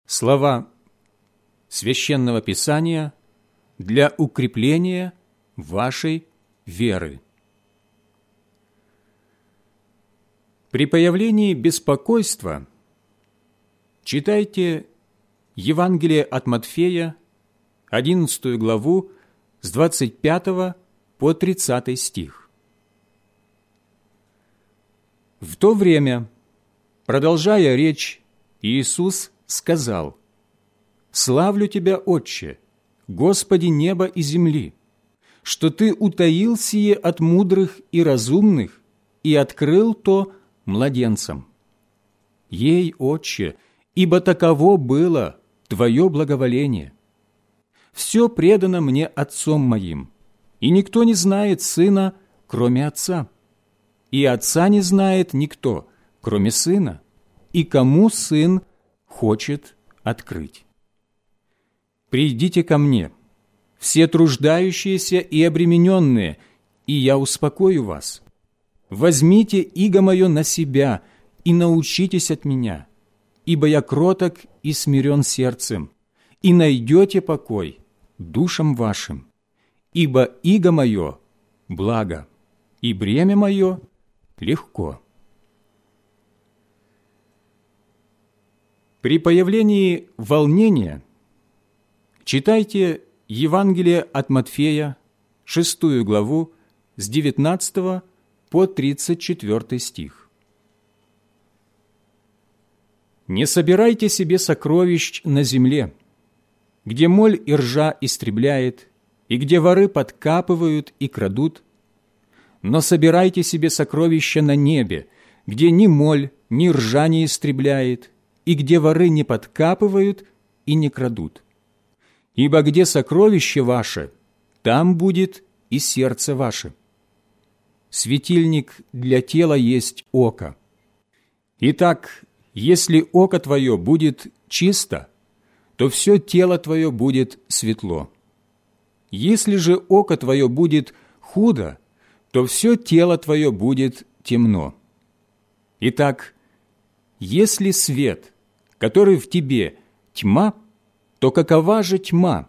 Слова Священного Писания для укрепления вашей веры. При появлении беспокойства читайте Евангелие от Матфея, 11 главу, с 25 по 30 стих. В то время, продолжая речь, Иисус сказал: «Славлю Тебя, Отче, Господи неба и земли, что Ты утаил сие от мудрых и разумных и открыл то младенцам. Ей, Отче, ибо таково было Твое благоволение. Все предано мне Отцом моим, и никто не знает Сына, кроме Отца, и Отца не знает никто, кроме Сына, и кому Сын хочет открыть. Придите ко мне, все труждающиеся и обремененные, и я успокою вас. Возьмите иго мое на себя и научитесь от меня, ибо я кроток и смирен сердцем, и найдете покой душам вашим, ибо иго мое благо, и бремя мое легко». При появлении волнения читайте Евангелие от Матфея, 6 главу, с 19 по 34 стих. «Не собирайте себе сокровищ на земле, где моль и ржа истребляет, и где воры подкапывают и крадут, но собирайте себе сокровища на небе, где ни моль, ни ржа не истребляет, и где воры не подкапывают и не крадут. Ибо где сокровище ваше, там будет и сердце ваше. Светильник для тела есть око. Итак, если око твое будет чисто, то все тело твое будет светло. Если же око твое будет худо, то все тело твое будет темно. Итак, если свет, который в тебе, тьма, то какова же тьма?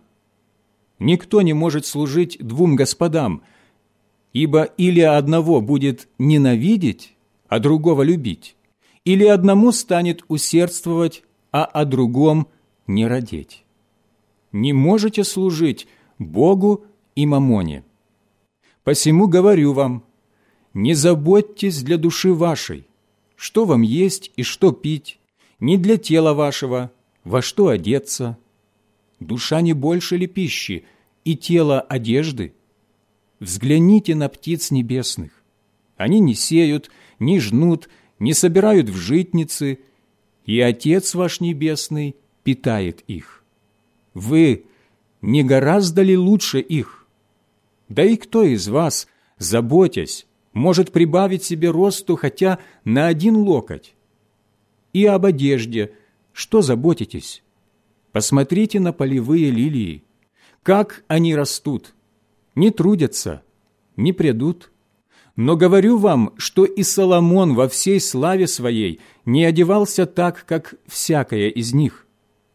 Никто не может служить двум господам, ибо или одного будет ненавидеть, а другого любить, или одному станет усердствовать, а о другом не радеть. Не можете служить Богу и мамоне. Посему говорю вам, не заботьтесь для души вашей, что вам есть и что пить, не для тела вашего, во что одеться. Душа не больше ли пищи, и тело одежды? Взгляните на птиц небесных. Они не сеют, не жнут, не собирают в житницы, и Отец ваш Небесный питает их. Вы не гораздо ли лучше их? Да и кто из вас, заботясь, может прибавить себе росту хотя на 1 локоть? И об одежде что заботитесь? Посмотрите на полевые лилии, как они растут, не трудятся, не прядут. Но говорю вам, что и Соломон во всей славе своей не одевался так, как всякая из них.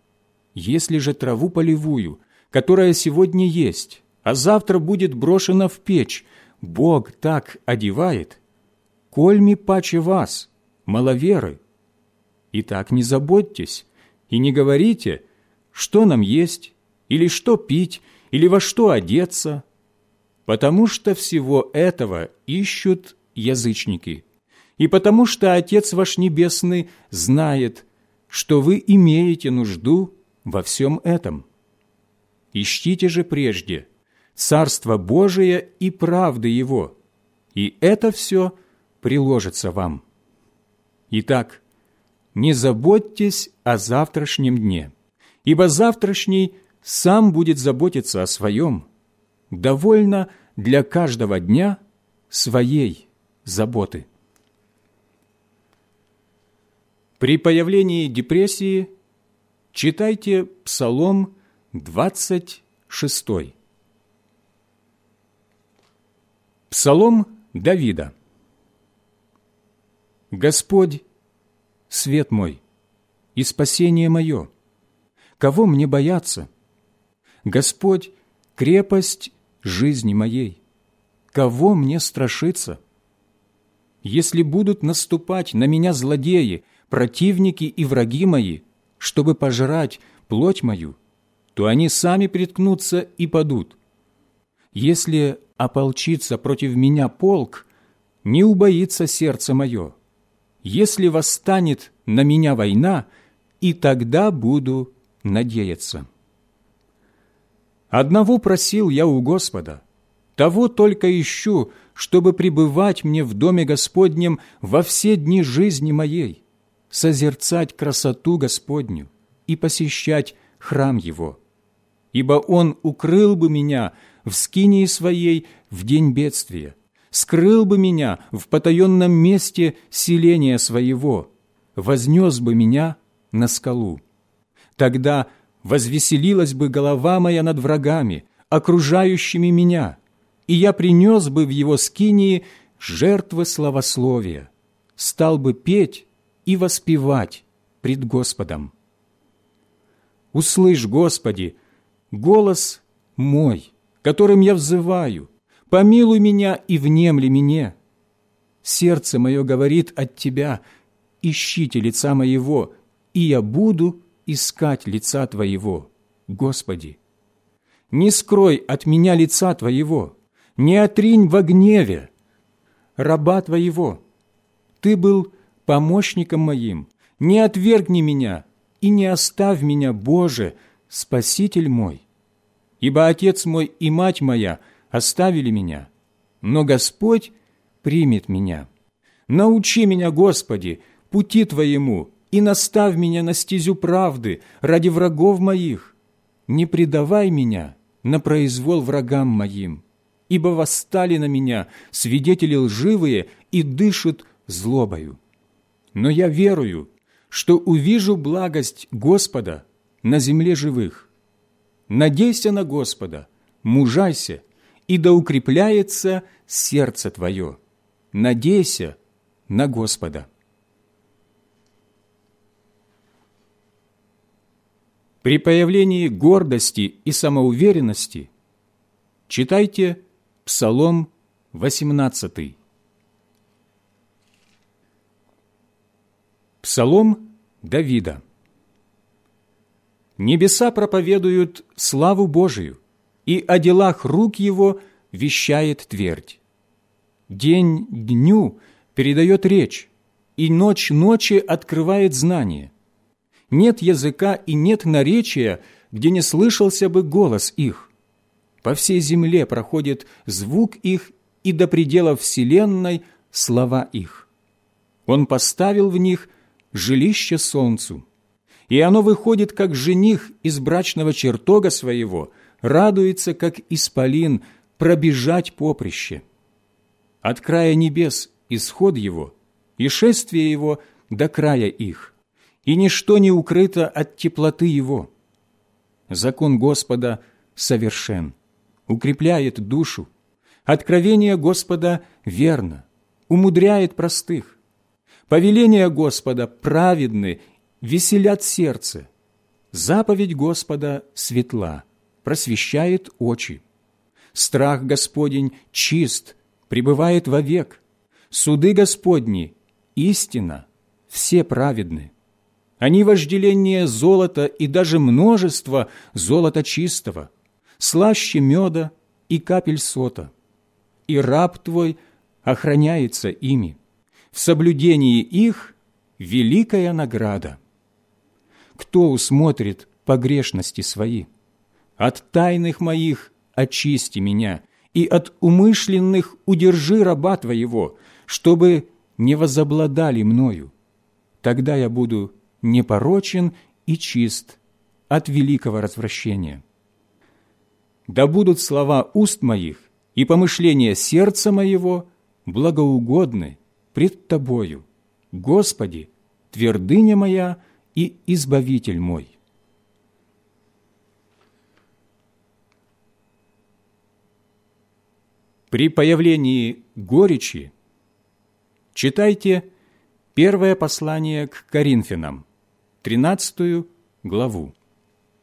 Если же траву полевую, которая сегодня есть, а завтра будет брошена в печь, Бог так одевает, кольми паче вас, маловеры. Итак, не заботьтесь и не говорите, что нам есть, или что пить, или во что одеться, потому что всего этого ищут язычники, и потому что Отец ваш Небесный знает, что вы имеете нужду во всем этом. Ищите же прежде Царство Божие и правды Его, и это все приложится вам. Итак, не заботьтесь о завтрашнем дне, ибо завтрашний сам будет заботиться о своем. Довольно для каждого дня своей заботы. При появлении депрессии читайте Псалом 26. Псалом Давида. «Господь, свет мой и спасение мое, кого мне бояться? Господь – крепость жизни моей. Кого мне страшиться? Если будут наступать на меня злодеи, противники и враги мои, чтобы пожрать плоть мою, то они сами приткнутся и падут. Если ополчится против меня полк, не убоится сердце мое. Если восстанет на меня война, и тогда буду надеяться. Одного просил я у Господа, того только ищу, чтобы пребывать мне в доме Господнем во все дни жизни моей, созерцать красоту Господню и посещать храм Его. Ибо Он укрыл бы меня в скинии своей в день бедствия, скрыл бы меня в потаенном месте селения своего, вознес бы меня на скалу. Тогда возвеселилась бы голова моя над врагами, окружающими меня, и я принес бы в его скинии жертвы славословия, стал бы петь и воспевать пред Господом. Услышь, Господи, голос мой, которым я взываю, помилуй меня и внемли мне. Сердце мое говорит от Тебя, ищите лица моего, и я буду искать лица Твоего, Господи. Не скрой от меня лица Твоего, не отринь во гневе раба Твоего. Ты был помощником моим, не отвергни меня и не оставь меня, Боже, Спаситель мой. Ибо отец мой и мать моя оставили меня, но Господь примет меня. Научи меня, Господи, пути Твоему, и наставь меня на стезю правды ради врагов моих. Не предавай меня на произвол врагам моим, ибо восстали на меня свидетели лживые и дышат злобою. Но я верую, что увижу благость Господа на земле живых. Надейся на Господа, мужайся, и да укрепляется сердце твое. Надейся на Господа. При появлении гордости и самоуверенности читайте Псалом 18. Псалом Давида. Небеса проповедуют славу Божию, и о делах рук Его вещает твердь. День дню передает речь, и ночь ночи открывает знание. Нет языка и нет наречия, где не слышался бы голос их. По всей земле проходит звук их, и до пределов вселенной слова их. Он поставил в них жилище солнцу, и оно выходит, как жених из брачного чертога своего, радуется, как исполин, пробежать поприще. От края небес исход его, и шествие его до края их, и ничто не укрыто от теплоты его. Закон Господа совершен, укрепляет душу. Откровение Господа верно, умудряет простых. Повеления Господа праведны, веселят сердце. Заповедь Господа светла, просвещает очи. Страх Господень чист, пребывает вовек. Суды Господни истина, все праведны. Они вожделение золота и даже множество золота чистого, слаще меда и капель сота. И раб Твой охраняется ими. В соблюдении их великая награда. Кто усмотрит погрешности свои? От тайных моих очисти меня, и от умышленных удержи раба Твоего, чтобы не возобладали мною. Тогда я буду непорочен и чист от великого развращения. Да будут слова уст моих и помышления сердца моего благоугодны пред Тобою, Господи, твердыня моя и избавитель мой. При появлении горечи читайте первое послание к Коринфянам, 13 главу.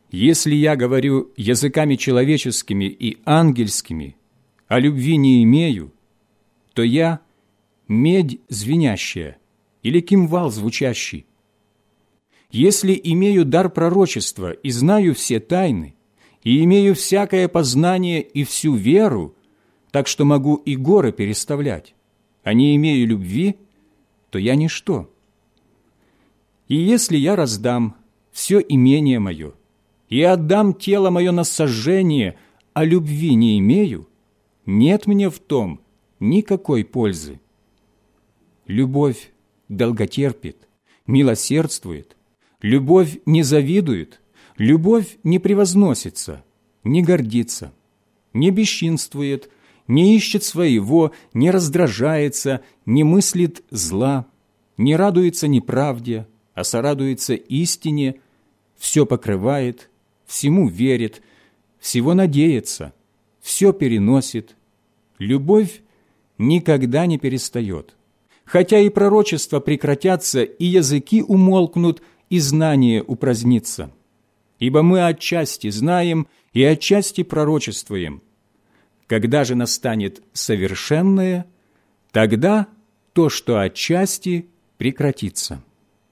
Если я говорю языками человеческими и ангельскими, а любви не имею, то я медь звенящая или кимвал звучащий. Если имею дар пророчества и знаю все тайны, и имею всякое познание и всю веру, так что могу и горы переставлять, а не имею любви, то я ничто. И если я раздам все имение мое и отдам тело мое на сожжение, а любви не имею, нет мне в том никакой пользы. Любовь долготерпит, милосердствует, любовь не завидует, любовь не превозносится, не гордится, не бесчинствует, не ищет своего, не раздражается, не мыслит зла, не радуется неправде, а сорадуется истине, все покрывает, всему верит, всего надеется, все переносит. Любовь никогда не перестает. Хотя и пророчества прекратятся, и языки умолкнут, и знание упразднится. Ибо мы отчасти знаем и отчасти пророчествуем. Когда же настанет совершенное, тогда то, что отчасти, прекратится.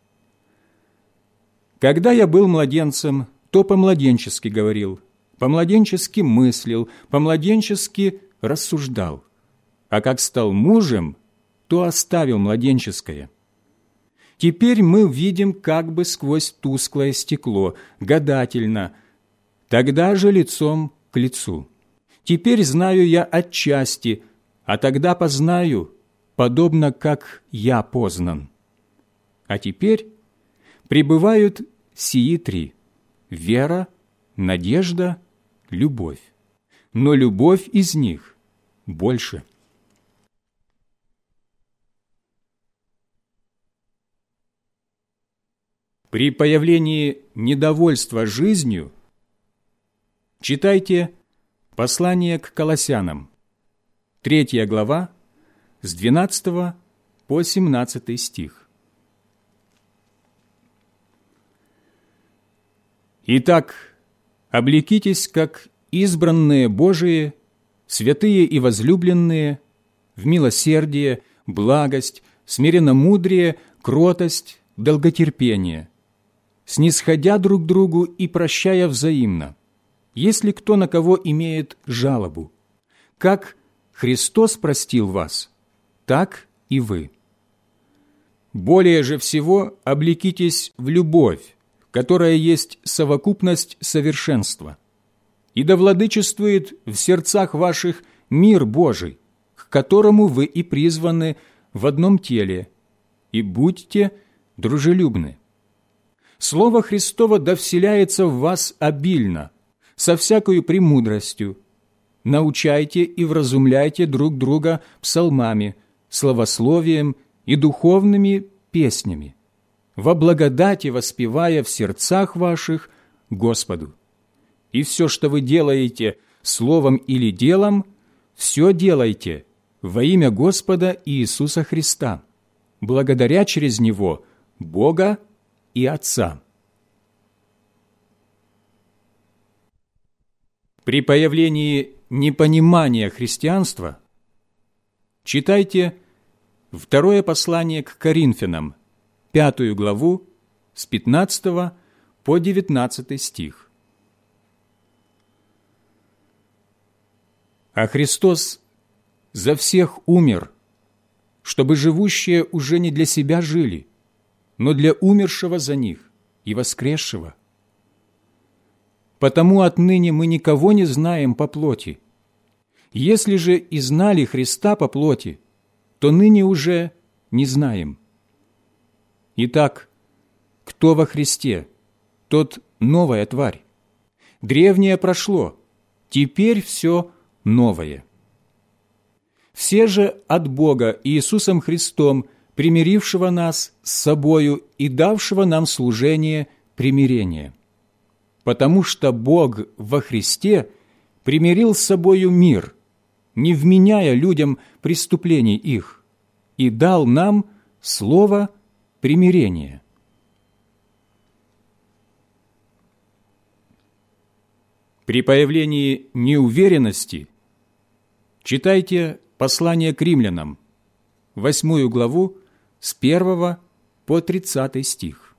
Когда я был младенцем, то по-младенчески говорил, по-младенчески мыслил, по-младенчески рассуждал. А как стал мужем, то оставил младенческое. Теперь мы видим как бы сквозь тусклое стекло, гадательно, тогда же лицом к лицу. Теперь знаю я отчасти, а тогда познаю, подобно как я познан. А теперь пребывают сии три – вера, надежда, любовь. Но любовь из них больше. При появлении недовольства жизнью читайте послание к Колоссянам, 3 глава, с 12 по 17 стих. «Итак, облекитесь, как избранные Божии, святые и возлюбленные, в милосердие, благость, смиренномудрие, кротость, долготерпение, снисходя друг другу и прощая взаимно, если кто на кого имеет жалобу. Как Христос простил вас, так и вы. Более же всего облекитесь в любовь, которая есть совокупность совершенства. И да владычествует в сердцах ваших мир Божий, к которому вы и призваны в одном теле, и будьте дружелюбны. Слово Христово да вселяется в вас обильно, со всякою премудростью. Научайте и вразумляйте друг друга псалмами, славословием и духовными песнями, во благодати воспевая в сердцах ваших Господу. И все, что вы делаете словом или делом, все делайте во имя Господа Иисуса Христа, благодаря через Него Бога и Отца». При появлении непонимания христианства читайте 2 послание к Коринфянам, 5 главу, с 15 по 19 стих. «А Христос за всех умер, чтобы живущие уже не для себя жили, но для умершего за них и воскресшего. Потому отныне мы никого не знаем по плоти. Если же и знали Христа по плоти, то ныне уже не знаем. Итак, кто во Христе, тот новая тварь. Древнее прошло, теперь все новое. Все же от Бога Иисусом Христом, примирившего нас с собою и давшего нам служение примирения. Потому что Бог во Христе примирил с собою мир, не вменяя людям преступлений их, и дал нам слово примирения». При появлении неуверенности читайте послание к римлянам, 8 главу, с 1 по 30 стих.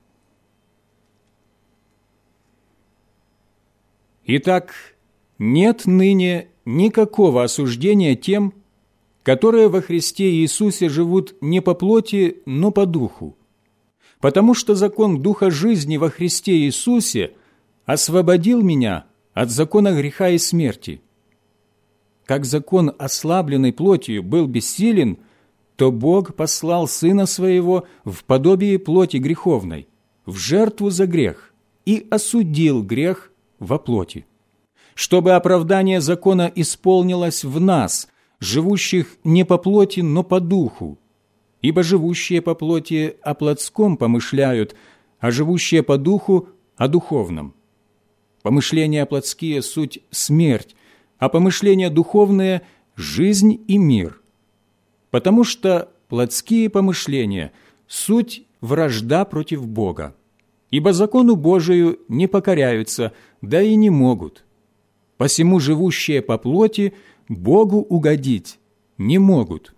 Итак, нет ныне никакого осуждения тем, которые во Христе Иисусе живут не по плоти, но по духу, потому что закон Духа жизни во Христе Иисусе освободил меня от закона греха и смерти. Как закон, ослабленный плотью, был бессилен, то Бог послал Сына Своего в подобие плоти греховной, в жертву за грех, и осудил грех во плоти, чтобы оправдание закона исполнилось в нас, живущих не по плоти, но по духу. Ибо живущие по плоти о плотском помышляют, а живущие по духу о духовном. Помышления плотские – суть смерть, а помышления духовные – жизнь и мир. Потому что плотские помышления – суть вражда против Бога, ибо закону Божию не покоряются, да и не могут. Посему живущие по плоти Богу угодить не могут.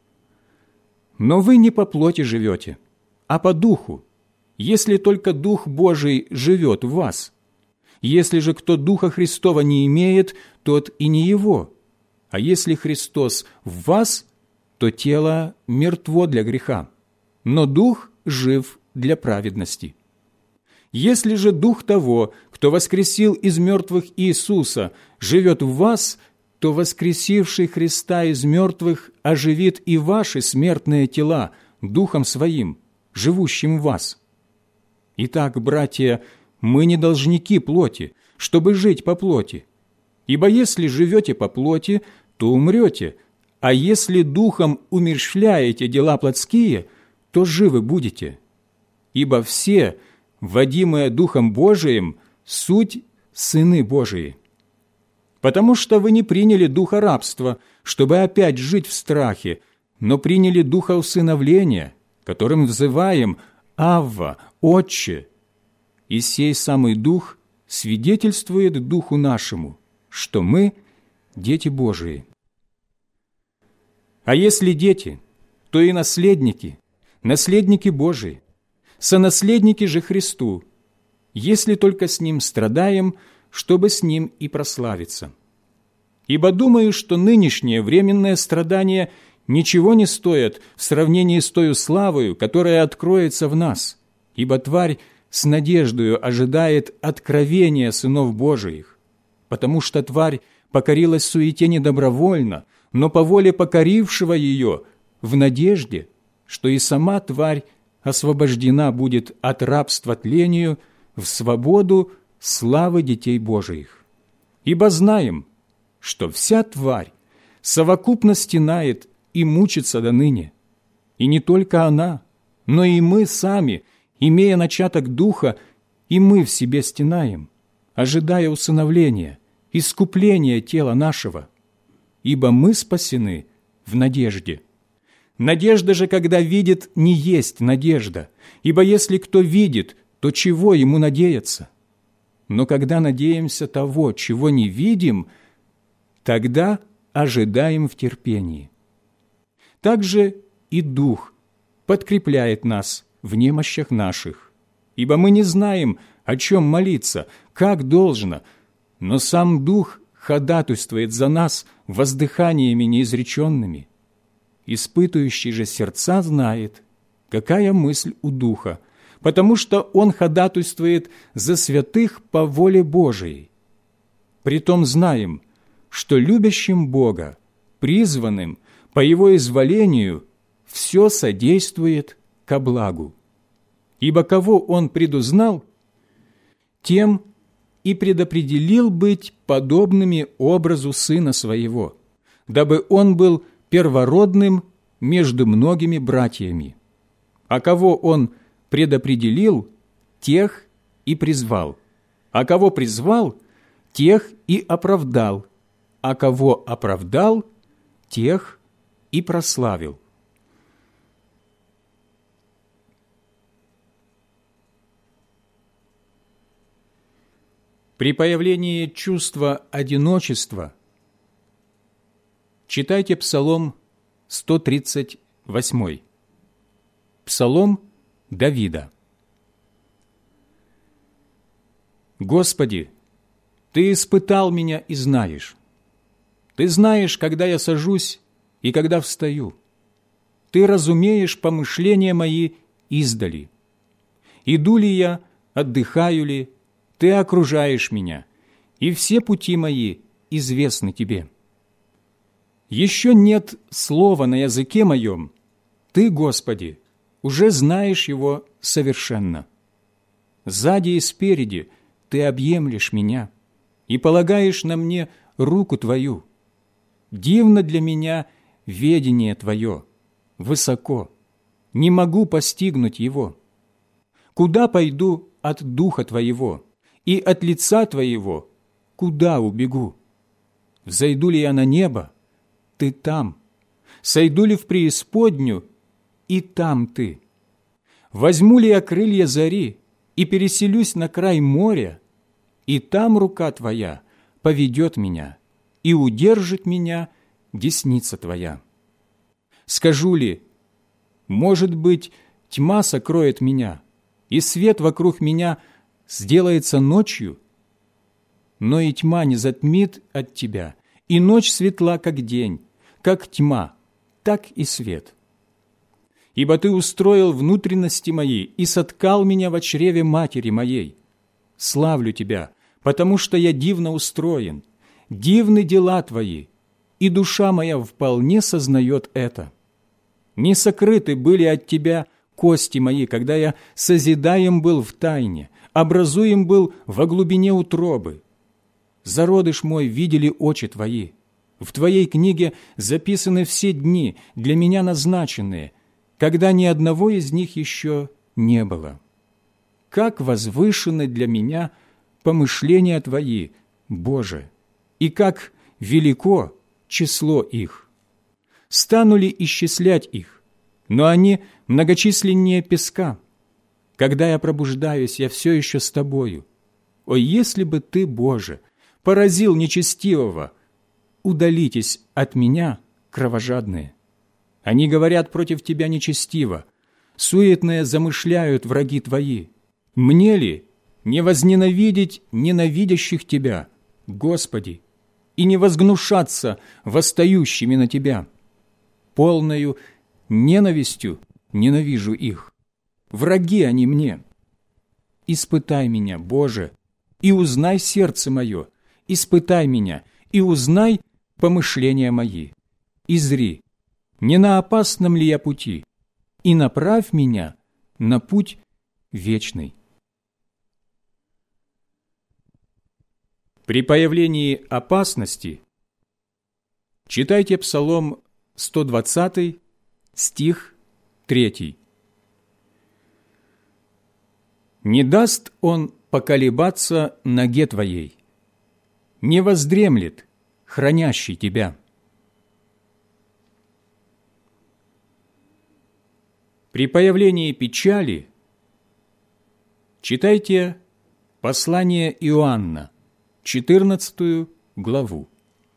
Но вы не по плоти живете, а по духу, если только Дух Божий живет в вас. Если же кто Духа Христова не имеет, тот и не его. А если Христос в вас, то тело мертво для греха, но Дух жив для праведности. Если же Дух того, кто воскресил из мертвых Иисуса, живет в вас, то воскресивший Христа из мертвых оживит и ваши смертные тела Духом Своим, живущим в вас. Итак, братья, мы не должники плоти, чтобы жить по плоти. Ибо если живете по плоти, то умрете, а если Духом умерщвляете дела плотские, то живы будете. Ибо все, водимые Духом Божиим, суть сыны Божии. Потому что вы не приняли духа рабства, чтобы опять жить в страхе, но приняли духа усыновления, которым взываем «Авва, Отче». И сей самый Дух свидетельствует Духу нашему, что мы – дети Божии. А если дети, то и наследники, наследники Божии, сонаследники же Христу, если только с Ним страдаем, чтобы с Ним и прославиться. Ибо думаю, что нынешнее временное страдание ничего не стоит в сравнении с тою славою, которая откроется в нас, ибо тварь с надеждою ожидает откровения сынов Божиих, потому что тварь покорилась суете не добровольно, но по воле покорившего ее, в надежде, что и сама тварь освобождена будет от рабства тлению в свободу славы детей Божиих. Ибо знаем, что вся тварь совокупно стенает и мучится доныне, и не только она, но и мы сами, имея начаток Духа, и мы в себе стенаем, ожидая усыновления, искупления тела нашего, ибо мы спасены в надежде. Надежда же, когда видит, не есть надежда, ибо если кто видит, то чего ему надеяться? Но когда надеемся того, чего не видим, тогда ожидаем в терпении. Также и Дух подкрепляет нас в немощах наших, ибо мы не знаем, о чем молиться, как должно, но сам Дух ходатайствует за нас воздыханиями неизреченными. Испытывающий же сердца знает, какая мысль у Духа, потому что Он ходатайствует за святых по воле Божией. Притом знаем, что любящим Бога, призванным по Его изволению, все содействует ко благу. Ибо кого Он предузнал, тем и предопределил быть подобными образу Сына Своего, дабы Он был первородным между многими братьями. А кого Он предопределил, тех и призвал. А кого призвал, тех и оправдал. А кого оправдал, тех и прославил. При появлении чувства одиночества читайте Псалом 138. Псалом Давида. «Господи, Ты испытал меня и знаешь. Ты знаешь, когда я сажусь и когда встаю. Ты разумеешь помышления мои издали. Иду ли я, отдыхаю ли, Ты окружаешь меня, и все пути мои известны Тебе. Еще нет слова на языке моем, Ты, Господи, уже знаешь его совершенно. Сзади и спереди Ты объемлешь меня и полагаешь на мне руку Твою. Дивно для меня ведение Твое, высоко, не могу постигнуть его. Куда пойду от Духа Твоего, и от лица Твоего куда убегу? Взойду ли я на небо? Ты там. Сойду ли в преисподнюю? И там Ты. Возьму ли я крылья зари и переселюсь на край моря? И там рука Твоя поведет меня, и удержит меня десница Твоя. Скажу ли, может быть, тьма сокроет меня, и свет вокруг меня сделается ночью? Но и тьма не затмит от Тебя, и ночь светла, как день, как тьма, так и свет. Ибо Ты устроил внутренности мои и соткал меня во чреве матери моей. Славлю Тебя, потому что я дивно устроен, дивны дела Твои, и душа моя вполне сознает это. Не сокрыты были от Тебя кости мои, когда я созидаем был в тайне, образуем был во глубине утробы. Зародыш мой видели очи Твои. В Твоей книге записаны все дни, для меня назначенные, когда ни одного из них еще не было. Как возвышены для меня помышления Твои, Боже, и как велико число их. Стану ли исчислять их, но они многочисленнее песка. Когда я пробуждаюсь, я все еще с Тобою. О, если бы Ты, Боже, поразил нечестивого, удалитесь от меня, кровожадные. Они говорят против Тебя нечестиво, суетные замышляют враги Твои. Мне ли не возненавидеть ненавидящих Тебя, Господи, и не возгнушаться восстающими на Тебя? Полною ненавистью ненавижу их. Враги они мне. Испытай меня, Боже, и узнай сердце мое, испытай меня, и узнай помышления мои. И зри, не на опасном ли я пути, и направь меня на путь вечный. При появлении опасности читайте Псалом 120, стих 3. «Не даст Он поколебаться ноге твоей, не воздремлет хранящий тебя». При появлении печали читайте послание Иоанна, 14 главу.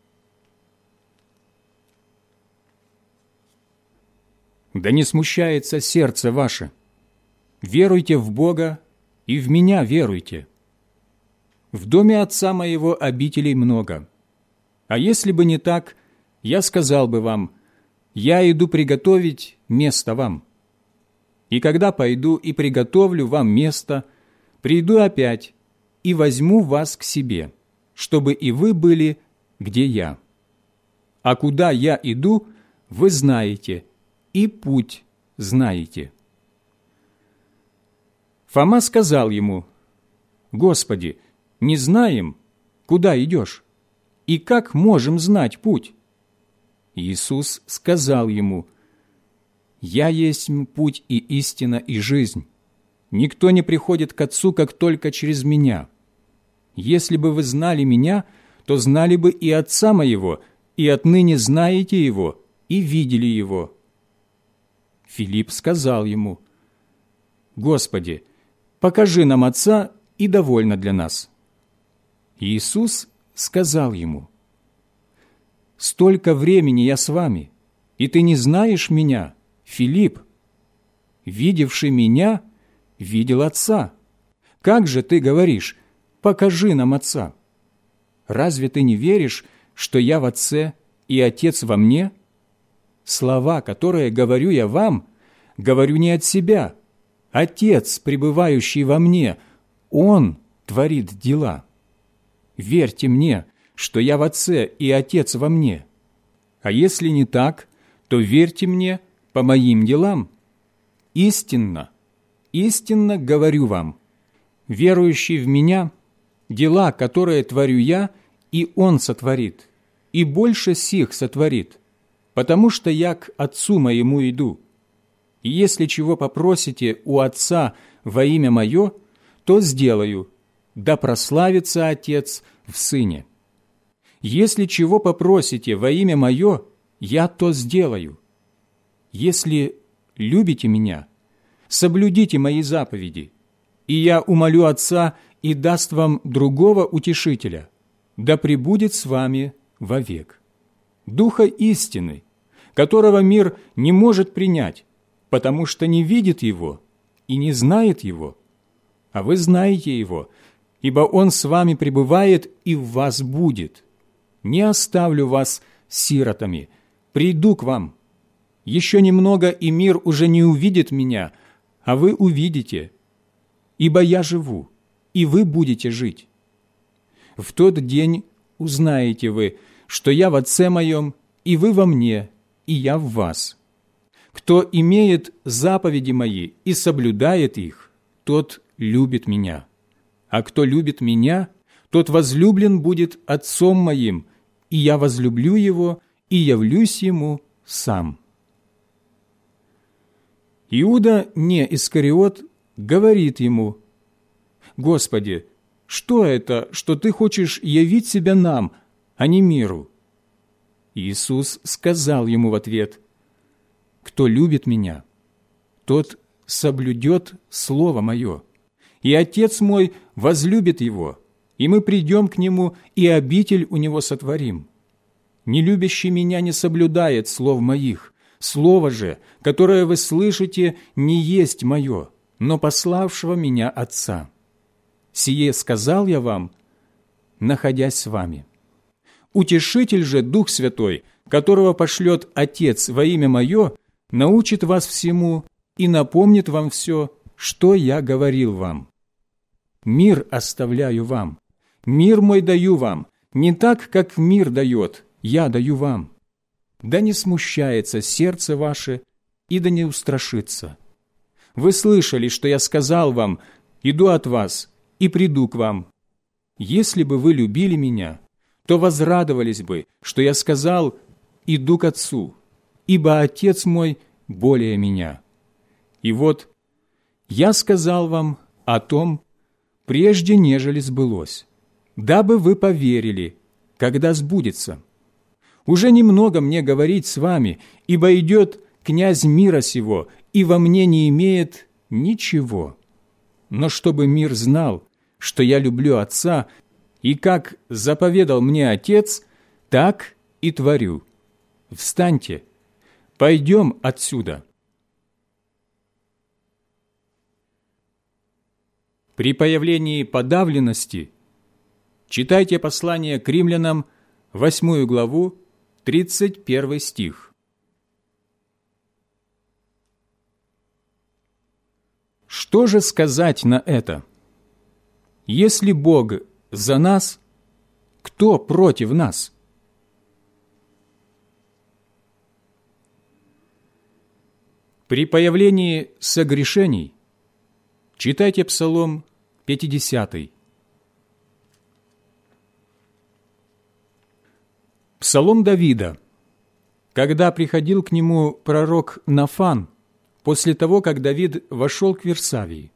«Да не смущается сердце ваше. Веруйте в Бога и в Меня веруйте. В доме Отца Моего обителей много. А если бы не так, я сказал бы вам, я иду приготовить место вам. И когда пойду и приготовлю вам место, приду опять и возьму вас к себе, чтобы и вы были, где я. А куда я иду, вы знаете, и путь знаете». Фома сказал ему: «Господи, не знаем, куда идешь, и как можем знать путь?» Иисус сказал ему: «Я есть путь и истина и жизнь. Никто не приходит к Отцу, как только через Меня. Если бы вы знали Меня, то знали бы и Отца Моего, и отныне знаете Его, и видели Его». Филипп сказал ему: «Господи, покажи нам Отца, и довольно для нас». Иисус сказал ему: «Столько времени я с вами, и ты не знаешь меня, Филипп? Видевший меня, видел Отца. Как же ты говоришь: покажи нам Отца? Разве ты не веришь, что я в Отце и Отец во мне? Слова, которые говорю я вам, говорю не от себя. Отец, пребывающий во мне, Он творит дела. Верьте мне, что я в Отце и Отец во мне. А если не так, то верьте мне по моим делам. Истинно, истинно говорю вам, верующий в Меня, дела, которые творю я, и Он сотворит, и больше сих сотворит, потому что я к Отцу моему иду. И если чего попросите у Отца во имя Мое, то сделаю, да прославится Отец в Сыне. Если чего попросите во имя Мое, я то сделаю. Если любите Меня, соблюдите Мои заповеди, и я умолю Отца и даст вам другого утешителя, да пребудет с вами вовек. Духа истины, которого мир не может принять, потому что не видит Его и не знает Его. А вы знаете Его, ибо Он с вами пребывает и в вас будет. Не оставлю вас сиротами, приду к вам. Еще немного, и мир уже не увидит Меня, а вы увидите, ибо я живу, и вы будете жить. В тот день узнаете вы, что я в Отце Моем, и вы во мне, и я в вас. Кто имеет заповеди Мои и соблюдает их, тот любит Меня. А кто любит Меня, тот возлюблен будет Отцом Моим, и я возлюблю его и явлюсь ему сам». Иуда, не Искариот, говорит ему: «Господи, что это, что Ты хочешь явить себя нам, а не миру?» Иисус сказал ему в ответ: «Кто любит Меня, тот соблюдет Слово Мое, и Отец Мой возлюбит его, и мы придем к Нему, и обитель у Него сотворим. Не любящий Меня не соблюдает слов Моих. Слово же, которое вы слышите, не есть Мое, но пославшего Меня Отца. Сие сказал я вам, находясь с вами. Утешитель же, Дух Святой, которого пошлет Отец во имя Мое, научит вас всему и напомнит вам все, что я говорил вам. Мир оставляю вам, мир Мой даю вам, не так, как мир дает, я даю вам. Да не смущается сердце ваше, и да не устрашится. Вы слышали, что я сказал вам: иду от вас и приду к вам. Если бы вы любили Меня, то возрадовались бы, что я сказал: иду к Отцу, ибо Отец Мой более Меня. И вот я сказал вам о том, прежде нежели сбылось, дабы вы поверили, когда сбудется. Уже немного мне говорить с вами, ибо идет князь мира сего, и во мне не имеет ничего. Но чтобы мир знал, что я люблю Отца, и как заповедал мне Отец, так и творю. Встаньте, пойдем отсюда». При появлении подавленности читайте послание к римлянам, 8 главу, 31 стих. Что же сказать на это? Если Бог за нас, кто против нас? При появлении согрешений читайте Псалом 50. Псалом Давида, когда приходил к нему пророк Нафан после того, как Давид вошел к Вирсавии.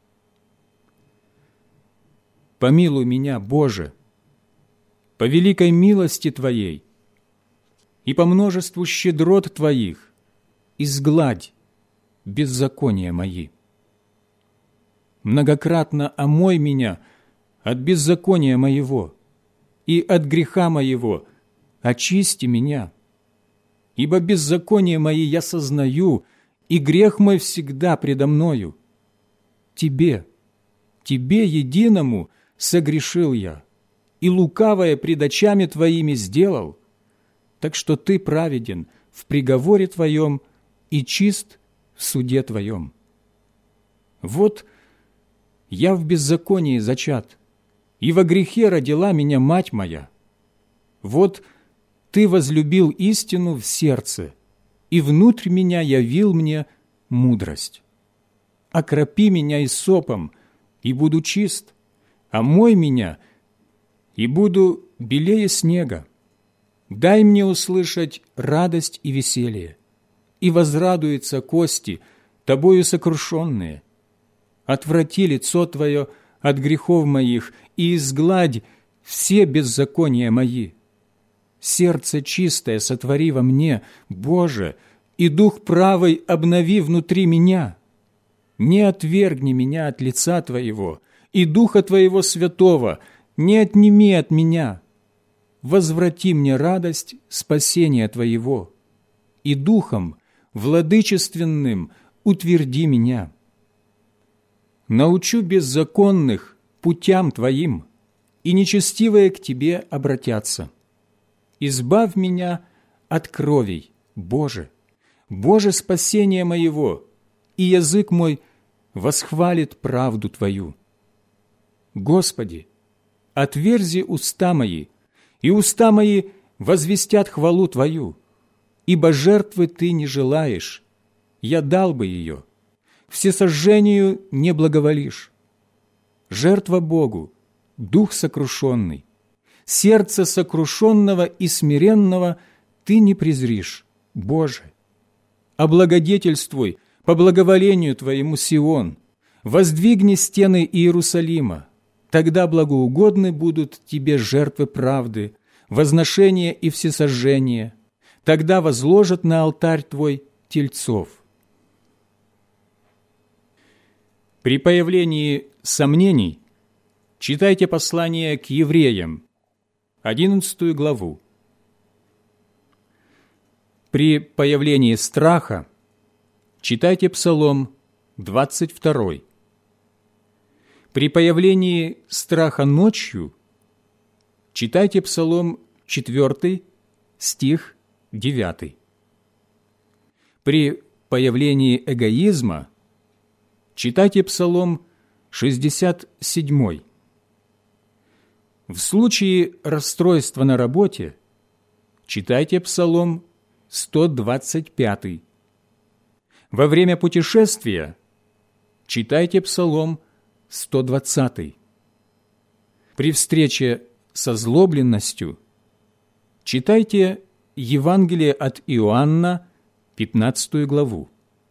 «Помилуй меня, Боже, по великой милости Твоей и по множеству щедрот Твоих изгладь беззакония мои. Многократно омой меня от беззакония моего и от греха моего очисти меня. Ибо беззаконие мои я сознаю, и грех мой всегда предо мною. Тебе единому согрешил я, и лукавое пред очами Твоими сделал, так что Ты праведен в приговоре Твоем и чист в суде Твоем. Вот я в беззаконии зачат, и во грехе родила меня мать моя. Вот Ты возлюбил истину в сердце, и внутрь меня явил мне мудрость. Окропи меня исопом, и буду чист, омой меня, и буду белее снега. Дай мне услышать радость и веселье, и возрадуются кости, Тобою сокрушенные. Отврати лицо Твое от грехов моих, и изгладь все беззакония мои. Сердце чистое сотвори во мне, Боже, и дух правый обнови внутри меня. Не отвергни меня от лица Твоего, и Духа Твоего Святого не отними от меня. Возврати мне радость спасения Твоего, и Духом владычественным утверди меня. Научу беззаконных путям Твоим, и нечестивые к Тебе обратятся. Избавь меня от кровей, Боже, Боже спасения моего, и язык мой восхвалит правду Твою. Господи, отверзи уста мои, и уста мои возвестят хвалу Твою, ибо жертвы Ты не желаешь, я дал бы ее, всесожжению не благоволишь. Жертва Богу, дух сокрушенный, сердце сокрушенного и смиренного Ты не презришь, Боже. Облагодетельствуй по благоволению Твоему Сион, воздвигни стены Иерусалима, тогда благоугодны будут Тебе жертвы правды, возношения и всесожжения, тогда возложат на алтарь Твой тельцов. При появлении сомнений читайте послание к евреям, 11 главу. При появлении страха читайте Псалом 22. При появлении страха ночью читайте Псалом 4, стих 9. При появлении эгоизма читайте Псалом 67. В случае расстройства на работе читайте Псалом 125. Во время путешествия читайте Псалом 120. При встрече с озлобленностью читайте Евангелие от Иоанна, 15 главу.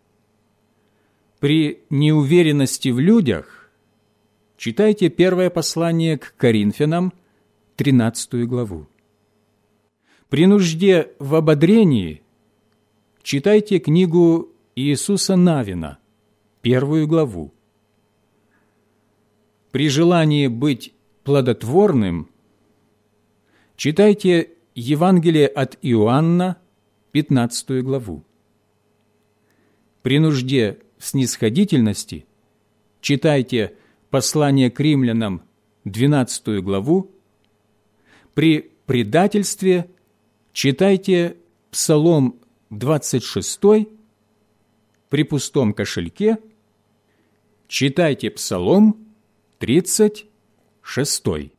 При неуверенности в людях читайте первое послание к Коринфянам, 13 главу. При нужде в ободрении читайте книгу Иисуса Навина, 1 главу. При желании быть плодотворным читайте Евангелие от Иоанна, 15 главу. При нужде в снисходительности читайте послание к римлянам, 12 главу. При предательстве читайте Псалом 26, при пустом кошельке читайте Псалом 36.